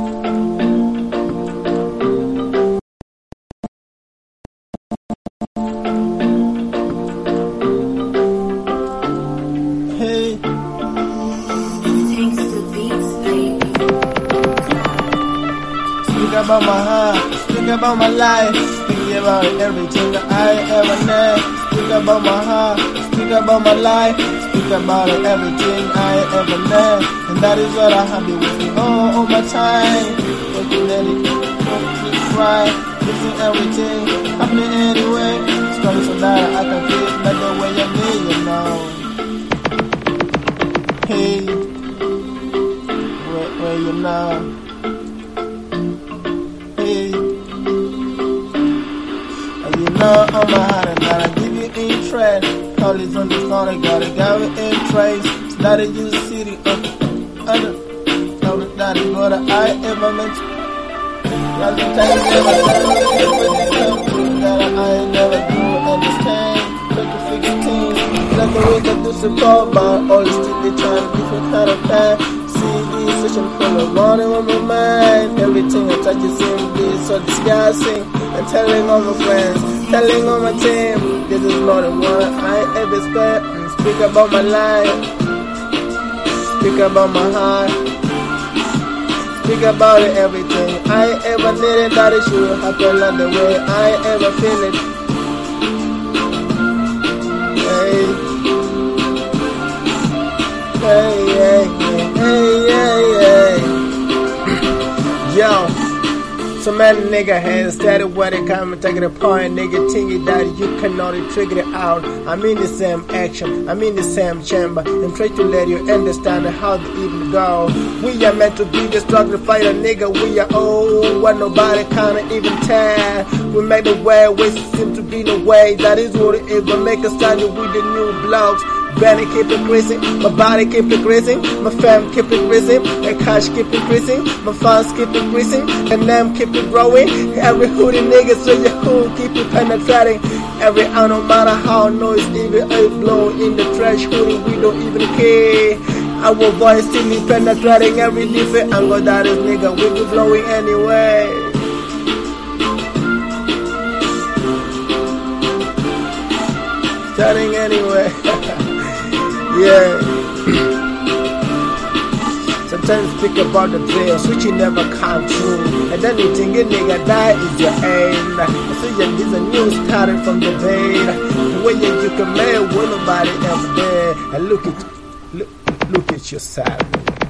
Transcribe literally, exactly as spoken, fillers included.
Hey. Speak about my heart, speak about my life, speak about everything that I ever need. Speak about my heart, speak about my life, speak about everything I ever need. And that is what I have been with me all, all my time. Looking at it, looking right, looking everything, happening anyway. Strong so that I can feel it like the way I need you now. Hey, where, where you now? You know on my heart and that I give you interest. All is on the corner, gotta got me interest. Started you city up under. Know that that is what I ever meant. Lots of times never something that I never do understand. Try to figure things like the way that do support, but all is still they trying different kind of path. See this session full of running on my mind. Everything I touch is simply so disgusting. And telling all my friends, telling all my team, this is more than what I ever expect. Speak about my life, speak about my heart, speak about it, everything I ever needed, that it should happen like the way I ever feel it. Hey, hey, hey, hey, hey, hey. Yo. So many nigga hands steady where they come and take it apart. Nigga think that you cannot trigger it out. I'm in the same action, I'm in the same chamber, and try to let you understand how the even go. We are meant to be the struggle fighter, nigga. We are old, what nobody can't even tell. We make the way, we seem to be the way. That is what it is, but make us stand with the new blocks. Belly keep increasing, my body keep increasing, my fam keep increasing, and cash keep increasing, my funds keep increasing, and them keep it growing. Every hoodie nigga, so your hood keep it penetrating. Every hour, no matter how noise, even a blow in the trash hoodie, we don't even care. Our voice still be penetrating every different angle that is nigga, we be blowing anyway. Chatting anyway. Yeah. Sometimes think about the dreams which you never come true, and then you think a nigga die is your end. So yeah, this a new starting from the bed. The way you can make when nobody ever there. And look at look, look at yourself.